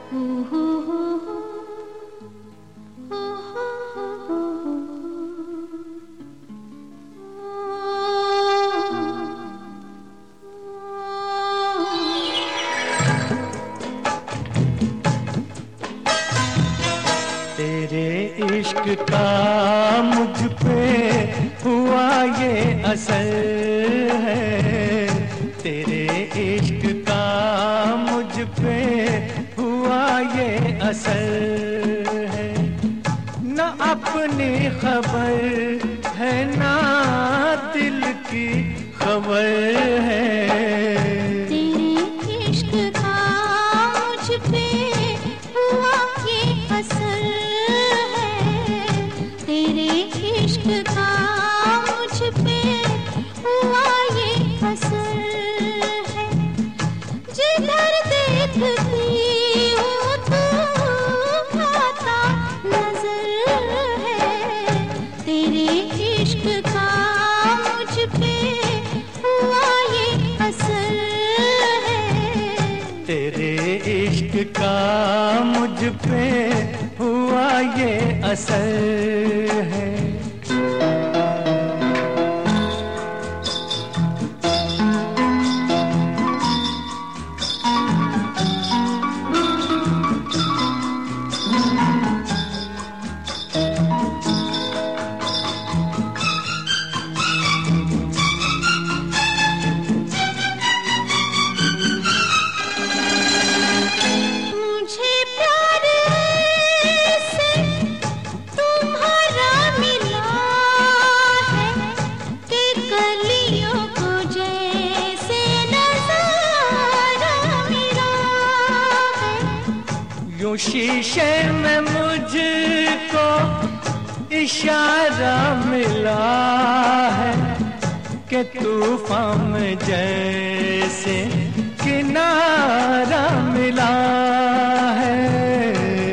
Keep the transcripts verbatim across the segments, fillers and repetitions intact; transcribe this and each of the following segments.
तेरे इश्क का मुझ पे हुआ ये असर है, तेरे इश्क का मुझ पे हुआ ये असर है। न अपनी खबर है ना दिल की खबर है, तेरे इश्क का मुझ पे हुआ ये असर है, तेरे इश्क का मुझ पे हुआ ये असर है। जिधर देखती हूँ तू आता नजर है, तेरे इश्क का मुझ पे हुआ ये असर है, तेरे इश्क का मुझ पे हुआ ये असर है। यूं शीशे में मुझको इशारा मिला है कि तूफान में जैसे किनारा मिला है।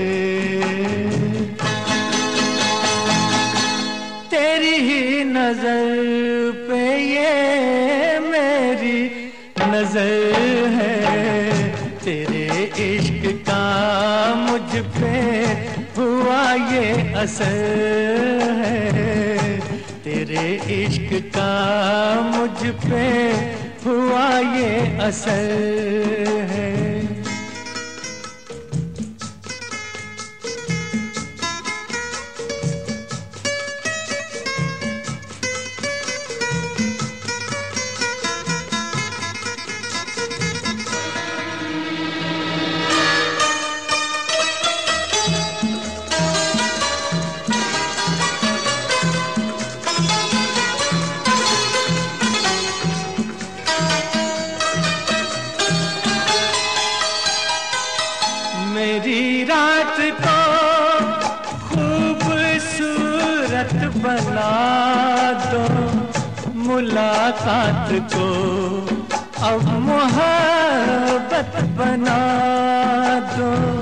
तेरी ही नजर पे ये मेरी नजर है, तेरे इश्क का मुझ पे हुआ ये असर है, तेरे इश्क का मुझ पे हुआ ये असर है। मेरी रात को खूबसूरत बना दो, मुलाकात को अब मोहब्बत बना दो।